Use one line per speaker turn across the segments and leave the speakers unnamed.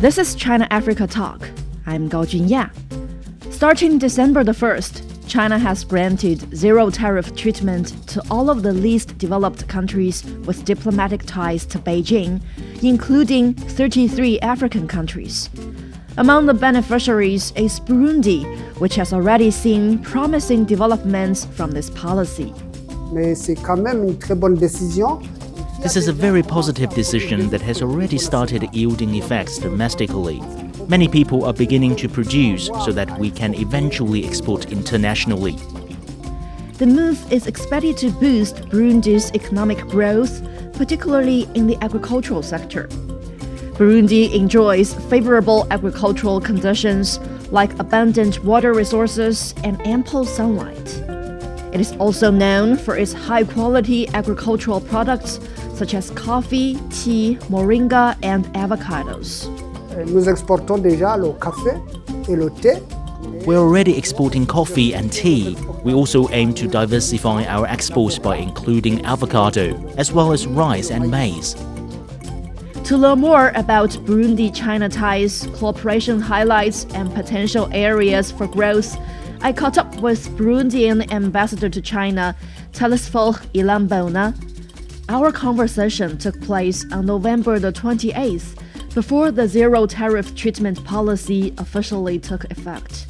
This is China Africa Talk. I'm Gao Junya. Starting December the 1st, China has granted zero tariff treatment to all of the least developed countries with diplomatic ties to Beijing, including 33 African countries. Among the beneficiaries is Burundi, which has already seen promising developments from this policy.
Mais c'est quand même une très bonne décision.
This is a very positive decision that has already started yielding effects domestically. Many people are beginning to produce so that we can eventually export internationally.
The move is expected to boost Burundi's economic growth, particularly in the agricultural sector. Burundi enjoys favorable agricultural conditions like abundant water resources and ample sunlight. It is also known for its high-quality agricultural products such as coffee, tea, moringa, and avocados.
Nous exportons déjà le café et le thé.
We're already exporting coffee and tea. We also aim to diversify our exports by including avocado, as well as rice and maize.
To learn more about Burundi-China ties, cooperation highlights, and potential areas for growth, I caught up with Burundian ambassador to China, Telesphore Ilambona. Our conversation took place on November the 28th, before the zero tariff treatment policy officially took effect.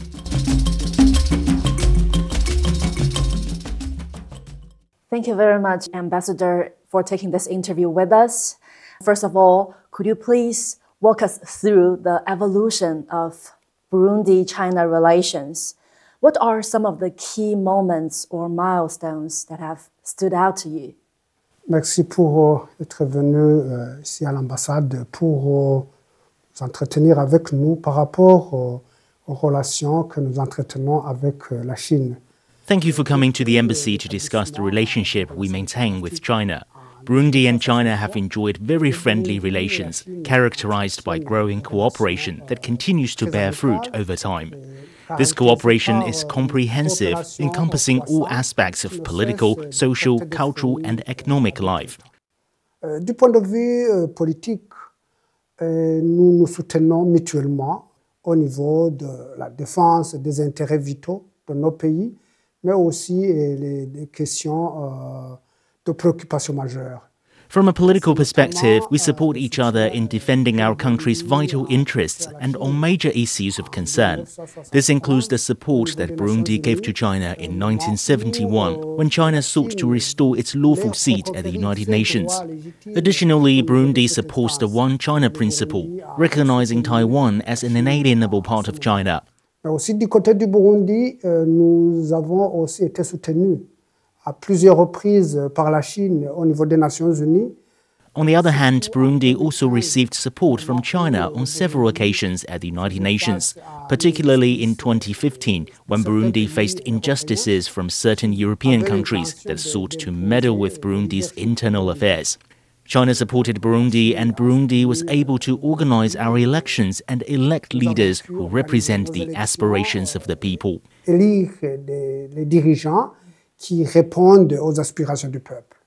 Thank you very much, Ambassador, for taking this interview with us. First of all, could you please walk us through the evolution of Burundi-China relations? What are some of the key moments or milestones that have stood out to you?
Merci pour être venu ici à l'ambassade pour vous entretenir avec nous par rapport aux relations que nous entretenons avec la Chine.
Thank you for coming to the embassy to discuss the relationship we maintain with China. Burundi and China have enjoyed very friendly relations, characterized by growing cooperation that continues to bear fruit over time. This cooperation is comprehensive, encompassing all aspects of political, social, cultural, and economic life.
Du point de vue politique, nous nous soutenons mutuellement au niveau de la défense des intérêts vitaux de nos pays, mais aussi les questions de préoccupation majeure.
From a political perspective, we support each other in defending our country's vital interests and on major issues of concern. This includes the support that Burundi gave to China in 1971, when China sought to restore its lawful seat at the United Nations. Additionally, Burundi supports the One China principle, recognizing Taiwan as an inalienable part of China.
Mais aussi du côté du Burundi, nous avons aussi été soutenus à plusieurs reprises par la Chine au niveau des Nations Unies.
On the other hand, Burundi also received support from China on several occasions at the United Nations, particularly in 2015, when Burundi faced injustices from certain European countries that sought to meddle with Burundi's internal affairs. China supported Burundi, and Burundi was able to organize our elections and elect leaders who represent the aspirations of the people.
Élire les dirigeants qui répondent aux aspirations du peuple.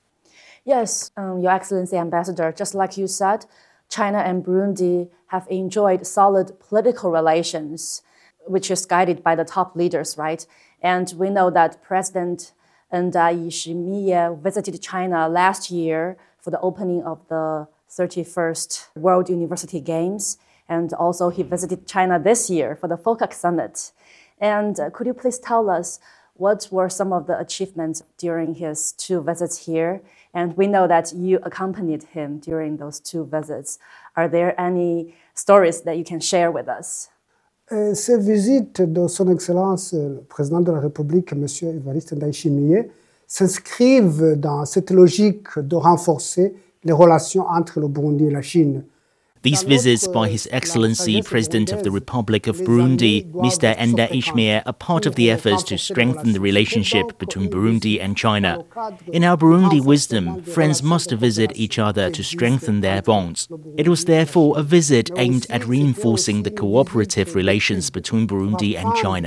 Yes, Your Excellency Ambassador, just like you said, China and Burundi have enjoyed solid political relations, which is guided by the top leaders, right? And we know that President Ndayishimiye Yishimiye visited China last year for the opening of the 31st World University Games, and also he visited China this year for the FOCAC Summit. And could you please tell us what were some of the achievements during his two visits here? And we know that you accompanied him during those two visits. Are there any stories that you can share with us?
Ces visites de Son Excellence le Président de la République, M. Evariste Ndayishimiye, s'inscrivent dans cette logique de renforcer les relations entre le Burundi et la Chine.
These visits by His Excellency President of the Republic of Burundi, Mr. Ndayishimiye, are part of the efforts to strengthen the relationship between Burundi and China. In our Burundi wisdom, friends must visit each other to strengthen their bonds. It was therefore a visit aimed at reinforcing the cooperative relations between Burundi and China.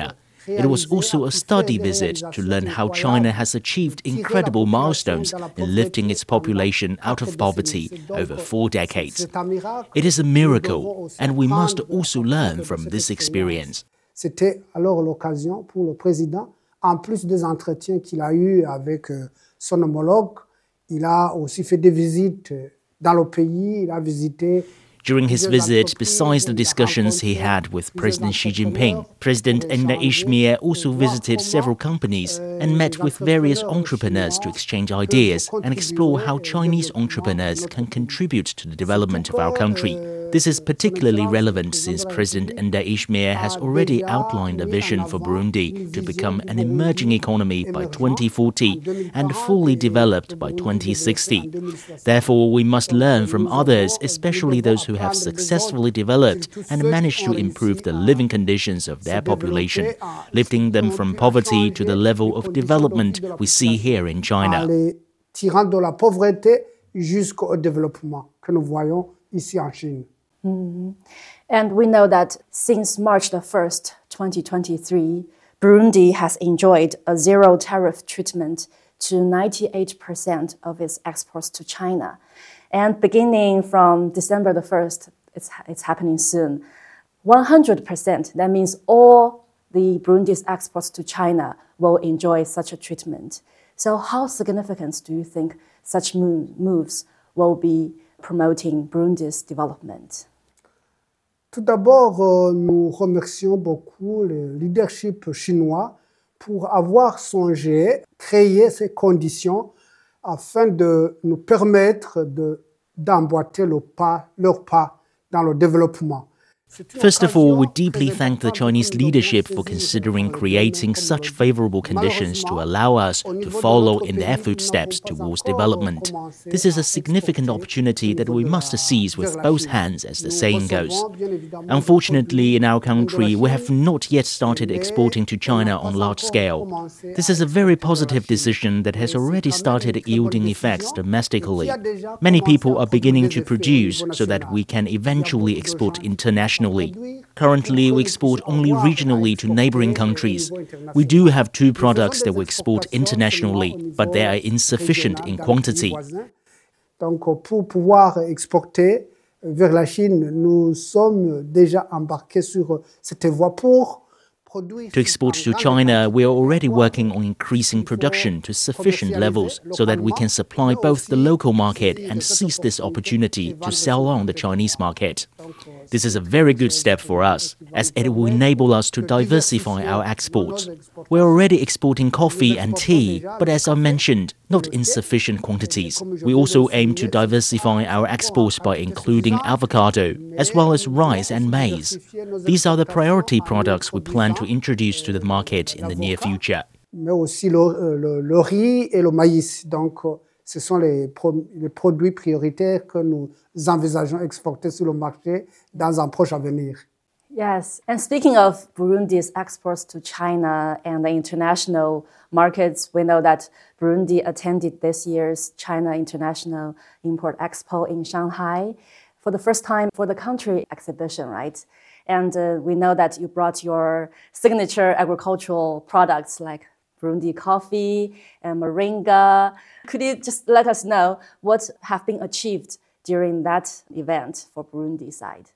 It was also a study visit to learn how China has achieved incredible milestones in lifting its population out of poverty over 4 decades. It is a miracle, and we must also learn from this experience.
C'était alors l'occasion pour le président, en plus des entretiens qu'il a eus avec son homologue, il a aussi fait des visites dans le pays, il a visité.
During his visit, besides the discussions he had with President Xi Jinping, President Enda Ishmir also visited several companies and met with various entrepreneurs to exchange ideas and explore how Chinese entrepreneurs can contribute to the development of our country. This is particularly relevant since President Enda Ishmir has already outlined a vision for Burundi to become an emerging economy by 2040 and fully developed by 2060. Therefore, we must learn from others, especially those who have successfully developed and managed to improve the living conditions of their population, lifting them from poverty to the level of development we see here in China.
Tirant de la pauvreté jusqu'au développement que nous voyons ici en Chine.
And we know that since March the 1st, 2023, Burundi has enjoyed a zero tariff treatment to 98% of its exports to China. And beginning from December the 1st, it's happening soon, 100%, that means all the Burundi's exports to China will enjoy such a treatment. So how significant do you think such moves will be promoting Burundi's development?
Tout d'abord, nous remercions beaucoup le leadership chinois pour avoir songé, créé ces conditions afin de nous permettre d'emboîter leur pas dans le développement.
First of all, we deeply thank the Chinese leadership for considering creating such favorable conditions to allow us to follow in their footsteps towards development. This is a significant opportunity that we must seize with both hands, as the saying goes. Unfortunately, in our country, we have not yet started exporting to China on large scale. This is a very positive decision that has already started yielding effects domestically. Many people are beginning to produce so that we can eventually export internationally. Currently, we export only regionally to neighboring countries. We do have 2 products that we export internationally, but they are insufficient in quantity.
Donc, pour pouvoir exporter vers la Chine, nous sommes déjà embarqués sur cette voie pour
To export to China, we are already working on increasing production to sufficient levels so that we can supply both the local market and seize this opportunity to sell on the Chinese market. This is a very good step for us, as it will enable us to diversify our exports. We are already exporting coffee and tea, but as I mentioned, not in sufficient quantities. We also aim to diversify our exports by including avocado, as well as rice and maize. These are the priority products we plan to introduce to the market in the near future.
Mais aussi le riz et le maïs. Donc, ce sont les produits prioritaires que nous envisageons exporter sur le marché dans un proche avenir.
Yes, and speaking of Burundi's exports to China and the international markets, we know that Burundi attended this year's China International Import-Expo in Shanghai for the first time for the country exhibition, right? And we know that you brought your signature agricultural products like Burundi coffee and moringa. Could you just let us know what have been achieved during that event for Burundi side?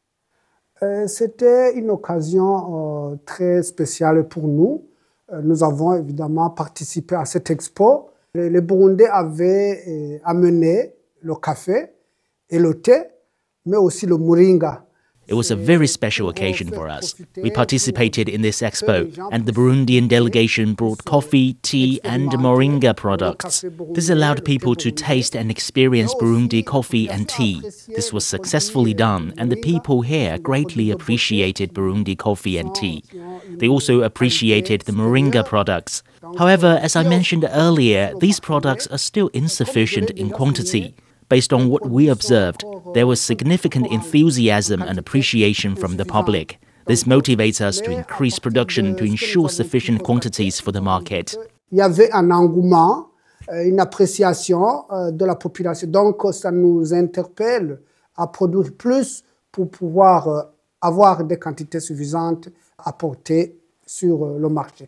C'était une occasion très spéciale pour nous. Nous avons évidemment participé à cette expo. Les Burundais avaient amené le café et le thé, mais aussi le moringa.
It was a very special occasion for us. We participated in this expo, and the Burundian delegation brought coffee, tea, and moringa products. This allowed people to taste and experience Burundi coffee and tea. This was successfully done, and the people here greatly appreciated Burundi coffee and tea. They also appreciated the moringa products. However, as I mentioned earlier, these products are still insufficient in quantity. Based on what we observed, there was significant enthusiasm and appreciation from the public. This motivates us to increase production to ensure sufficient quantities for the market.
Il y avait un engouement, une appréciation de la population. Donc, ça nous interpelle à produire plus pour pouvoir avoir des quantités suffisantes apportées sur le marché.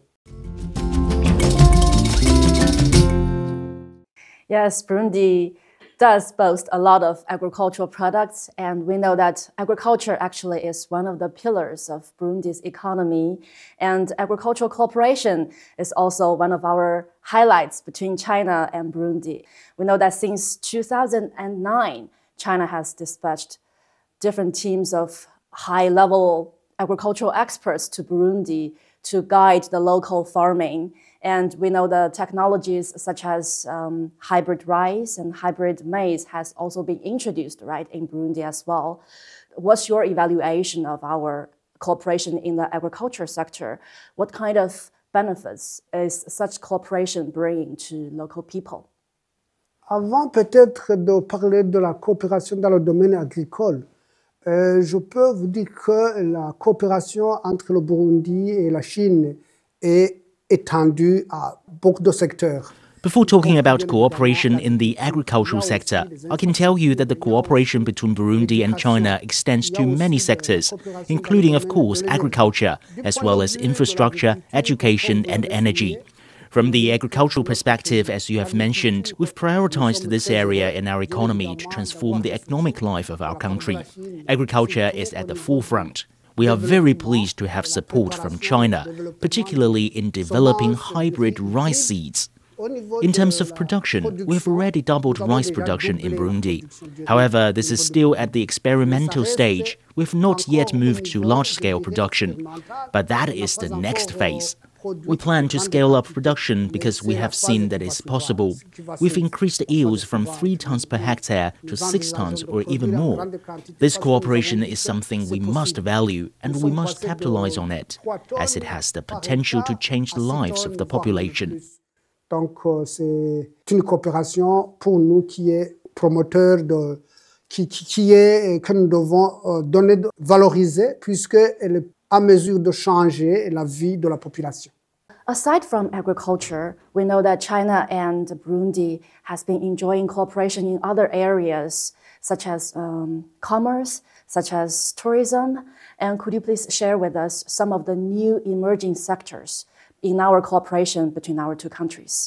Yes, Burundi does boast a lot of agricultural products, and we know that agriculture actually is one of the pillars of Burundi's economy, and agricultural cooperation is also one of our highlights between China and Burundi. We know that since 2009, China has dispatched different teams of high-level agricultural experts to Burundi to guide the local farming. And we know the technologies such as hybrid rice and hybrid maize has also been introduced, right, in Burundi as well. What's your evaluation of our cooperation in the agriculture sector? What kind of benefits is such cooperation bringing to local people?
Avant peut-être de parler de la coopération dans le domaine agricole, je peux vous dire que la coopération entre le Burundi et la Chine est étendue à beaucoup de secteurs.
Before talking about cooperation in the agricultural sector, I can tell you that the cooperation between Burundi and China extends to many sectors, including, of course, agriculture, as well as infrastructure, education, and energy. From the agricultural perspective, as you have mentioned, we've prioritized this area in our economy to transform the economic life of our country. Agriculture is at the forefront. We are very pleased to have support from China, particularly in developing hybrid rice seeds. In terms of production, we have already doubled rice production in Burundi. However, this is still at the experimental stage. We have not yet moved to large-scale production, but that is the next phase. We plan to scale up production because we have seen that it's possible. We've increased the yields from 3 tons per hectare to 6 tons or even more. This cooperation is something we must value and we must capitalize on it, as it has the potential to change the lives of the population.
Donc, c'est une coopération pour nous qui est promoteur que nous devons donner, valoriser, puisqu'elle est à mesure de changer la vie de la population.
Aside from agriculture, we know that China and Burundi has been enjoying cooperation in other areas, such as commerce, such as tourism. And could you please share with us some of the new emerging sectors in our cooperation between our two countries?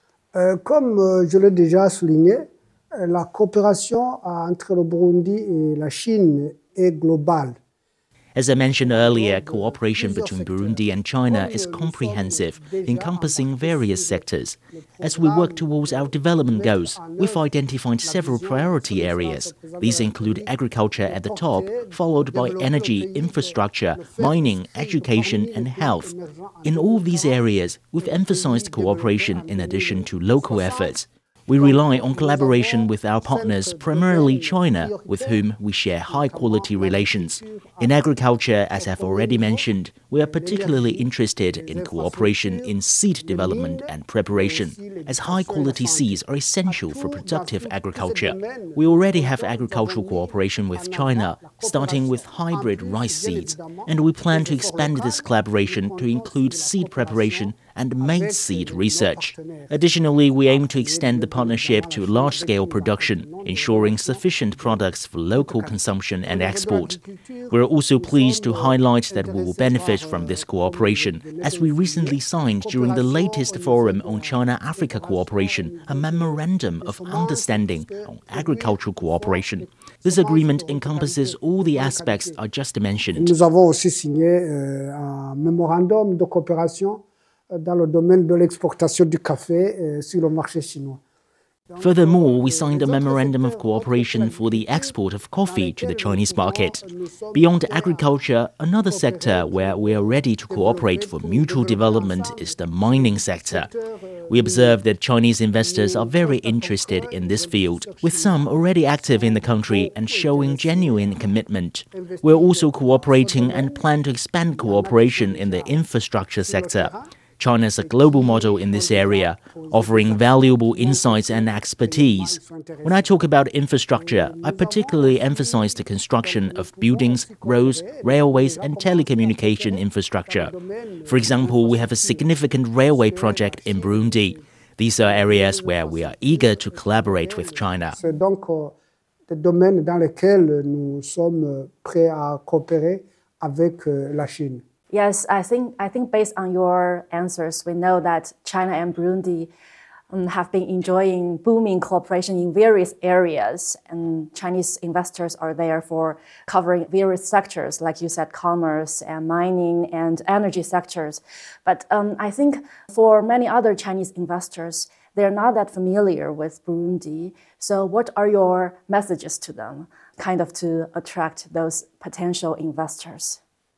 Comme je l'ai déjà souligné, la coopération entre le Burundi et la Chine est globale.
As I mentioned earlier, cooperation between Burundi and China is comprehensive, encompassing various sectors. As we work towards our development goals, we've identified several priority areas. These include agriculture at the top, followed by energy, infrastructure, mining, education, and health. In all these areas, we've emphasized cooperation in addition to local efforts. We rely on collaboration with our partners, primarily China, with whom we share high-quality relations. In agriculture, as I've already mentioned, we are particularly interested in cooperation in seed development and preparation, as high-quality seeds are essential for productive agriculture. We already have agricultural cooperation with China, starting with hybrid rice seeds, and we plan to expand this collaboration to include seed preparation and maize seed research. Additionally, we aim to extend the partnership to large-scale production, ensuring sufficient products for local consumption and export. We're also pleased to highlight that we will benefit from this cooperation, as we recently signed during the latest forum on China-Africa cooperation a memorandum of understanding on agricultural cooperation. This agreement encompasses all the aspects I just mentioned.
Nous avons aussi signé un mémorandum de coopération dans le domaine de l'exportation du café sur le marché chinois.
Furthermore, we signed a memorandum of cooperation for the export of coffee to the Chinese market. Beyond agriculture, another sector where we are ready to cooperate for mutual development is the mining sector. We observe that Chinese investors are very interested in this field, with some already active in the country and showing genuine commitment. We're also cooperating and plan to expand cooperation in the infrastructure sector. China is a global model in this area, offering valuable insights and expertise. When I talk about infrastructure, I particularly emphasize the construction of buildings, roads, railways, and telecommunication infrastructure. For example, we have a significant railway project in Burundi. These are areas where we are eager to collaborate with China.
C'est donc des domaines dans lesquels nous sommes prêts à coopérer avec la Chine.
Yes, I think based on your answers, we know that China and Burundi have been enjoying booming cooperation in various areas, and Chinese investors are there for covering various sectors, like you said, commerce and mining and energy sectors. But I think for many other Chinese investors, they're not that familiar with Burundi. So what are your messages to them, kind of to attract those potential investors?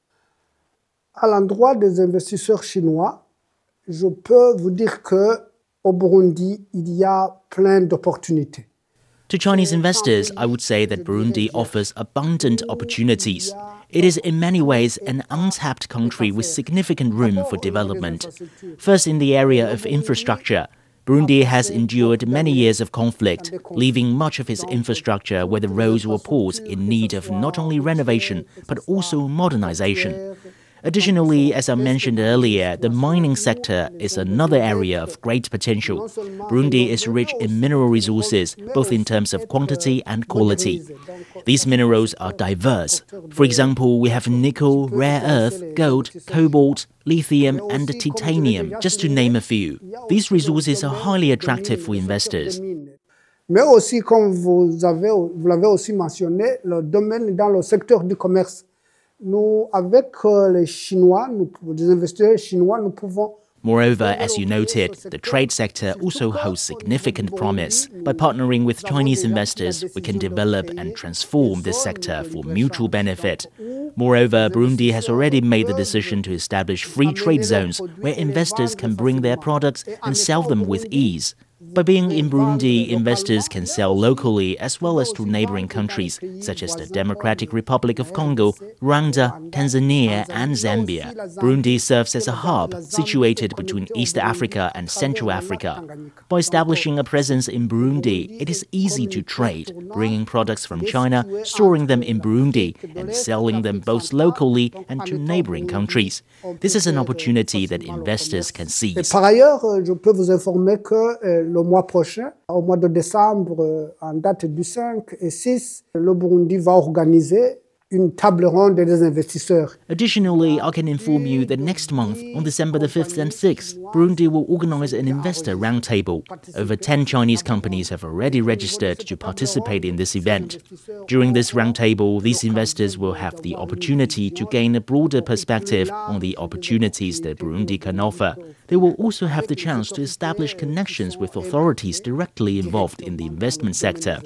À l'endroit des investisseurs chinois, je peux vous dire que au Burundi, il y a plein d'opportunités.
To Chinese investors, I would say that Burundi offers abundant opportunities. It is in many ways an untapped country with significant room for development. First, in the area of infrastructure, Burundi has endured many years of conflict, leaving much of its infrastructure, whether roads or ports, in need of not only renovation, but also modernization. Additionally, as I mentioned earlier, the mining sector is another area of great potential. Burundi is rich in mineral resources, both in terms of quantity and quality. These minerals are diverse. For example, we have nickel, rare earth, gold, cobalt, lithium, and titanium, just to name a few. These resources are highly attractive for investors.
Mais aussi, comme vous l'avez aussi mentionné, le domaine dans le secteur du commerce. Nous, avec les Chinois, les investisseurs chinois, nous pouvons.
Moreover, as you noted, the trade sector also holds significant promise. By partnering with Chinese investors, we can develop and transform this sector for mutual benefit. Moreover, Burundi has already made the decision to establish free trade zones where investors can bring their products and sell them with ease. By being in Burundi, investors can sell locally as well as to neighboring countries such as the Democratic Republic of Congo, Rwanda, Tanzania, and Zambia. Burundi serves as a hub situated between East Africa and Central Africa. By establishing a presence in Burundi, it is easy to trade, bringing products from China, storing them in Burundi, and selling them both locally and to neighboring countries. This is an opportunity that investors can seize.
Par ailleurs, je peux vous informer que le mois prochain, au mois de décembre, en date du 5 et 6, le Burundi va organiser une table ronde des investisseurs.
Additionally, I can inform you that next month, on December the 5th and 6th, Burundi will organize an investor roundtable. Over 10 Chinese companies have already registered to participate in this event. During this roundtable, these investors will have the opportunity to gain a broader perspective on the opportunities that Burundi can offer. They will also have the chance to establish connections with authorities directly involved in the investment sector.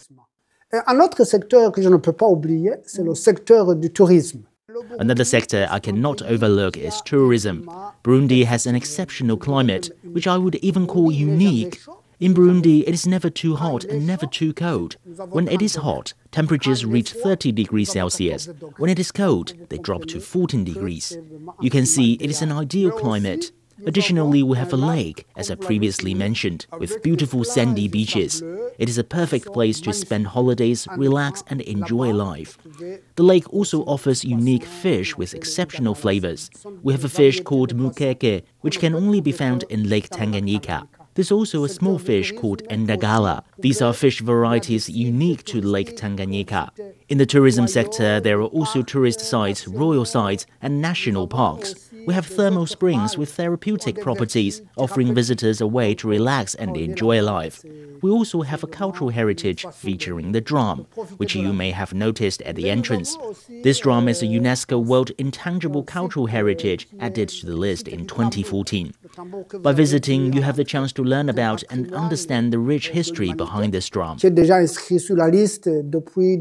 Un autre secteur que je ne peux pas oublier, c'est le secteur du tourisme.
Another sector I cannot overlook is tourism. Burundi has an exceptional climate, which I would even call unique. In Burundi, it is never too hot and never too cold. When it is hot, temperatures reach 30 degrees Celsius. When it is cold, they drop to 14 degrees. You can see it is an ideal climate. Additionally, we have a lake, as I previously mentioned, with beautiful sandy beaches. It is a perfect place to spend holidays, relax, and enjoy life. The lake also offers unique fish with exceptional flavors. We have a fish called mukeke, which can only be found in Lake Tanganyika. There's also a small fish called endagala. These are fish varieties unique to Lake Tanganyika. In the tourism sector, there are also tourist sites, royal sites, and national parks. We have thermal springs with therapeutic properties, offering visitors a way to relax and enjoy life. We also have a cultural heritage featuring the drum, which you may have noticed at the entrance. This drum is a UNESCO World Intangible Cultural Heritage added to the list in 2014. By visiting, you have the chance to learn about and understand the rich history behind this drum.
J'ai déjà inscrit sur la liste depuis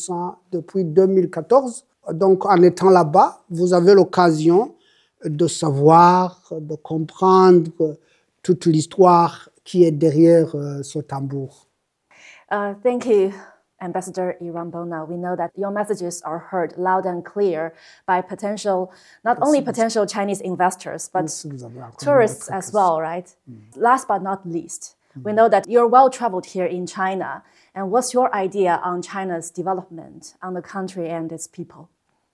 2014. Donc, en étant là-bas, vous avez l'occasion de savoir, de comprendre toute l'histoire qui est derrière ce tambour.
Thank you, Ambassador Irambona. We know that your messages are heard loud and clear by not only potential Chinese investors, but tourists as well, right? Last but not least, we know that you're well-traveled here in China. And what's your idea on China's development, on the country and its people?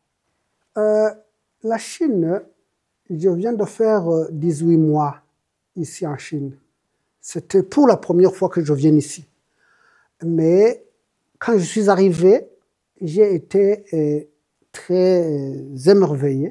La Chine, je viens de faire 18 mois ici en Chine. C'était pour la première fois que je viens ici. Mais quand je suis arrivé, j'ai été très émerveillé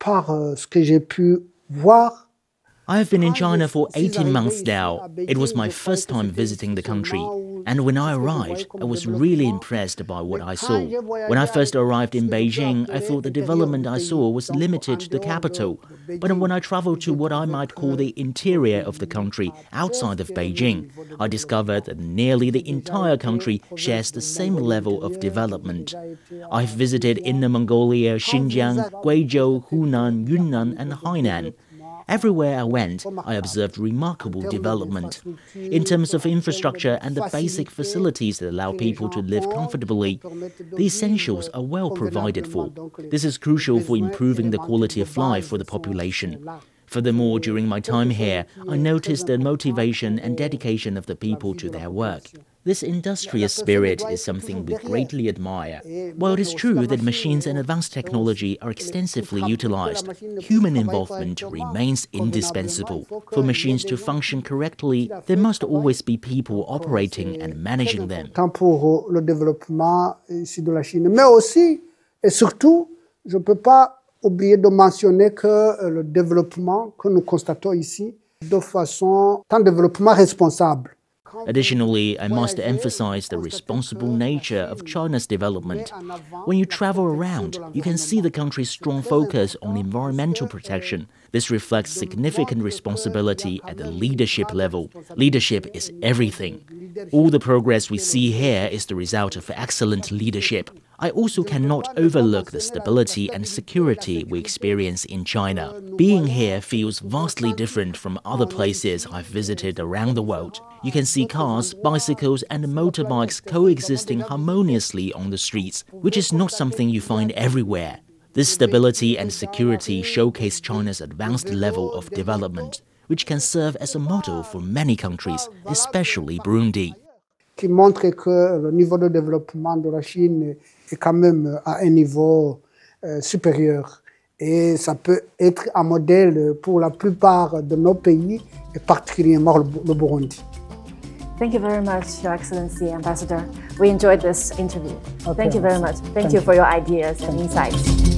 par ce que j'ai pu voir,
I have been in China for 18 months now. It was my first time visiting the country. And when I arrived, I was really impressed by what I saw. When I first arrived in Beijing, I thought the development I saw was limited to the capital. But when I traveled to what I might call the interior of the country, outside of Beijing, I discovered that nearly the entire country shares the same level of development. I've visited Inner Mongolia, Xinjiang, Guizhou, Hunan, Yunnan, and Hainan. Everywhere I went, I observed remarkable development. In terms of infrastructure and the basic facilities that allow people to live comfortably, the essentials are well provided for. This is crucial for improving the quality of life for the population. Furthermore, during my time here, I noticed the motivation and dedication of the people to their work. This industrious spirit is something we greatly admire. While it is true that machines and advanced technology are extensively utilized, human involvement remains indispensable. For machines to function correctly, there must always be people operating and managing them.
Tant pour le développement ici de la Chine, mais aussi et surtout, je ne peux pas oublier de mentionner que le développement que nous constatons ici, de façon, un développement responsable.
Additionally, I must emphasize the responsible nature of China's development. When you travel around, you can see the country's strong focus on environmental protection. This reflects significant responsibility at the leadership level. Leadership is everything. All the progress we see here is the result of excellent leadership. I also cannot overlook the stability and security we experience in China. Being here feels vastly different from other places I've visited around the world. You can see cars, bicycles, and motorbikes coexisting harmoniously on the streets, which is not something you find everywhere. This stability and security showcase China's advanced level of development, which can serve as a model for many countries, especially Burundi.
Qui montre que le niveau de développement de la Chine est quand même à un niveau supérieur. Et ça peut être un modèle pour la plupart de nos pays, et particulièrement le Burundi.
Thank you very much, Your Excellency, Ambassador. We enjoyed this interview.
Okay.
Thank you very much. Thank you for your ideas and insights.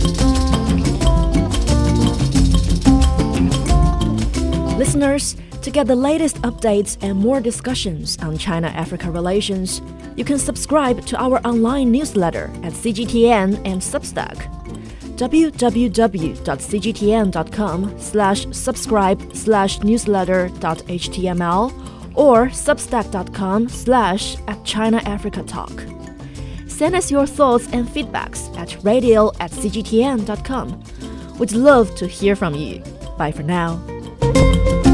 Listeners, to get the latest updates and more discussions on China-Africa relations, you can subscribe to our online newsletter at CGTN and Substack. www.cgtn.com/subscribe/newsletter.html or substack.com/@ChinaAfricaTalk. Send us your thoughts and feedbacks at radio@cgtn.com. We'd love to hear from you. Bye for now.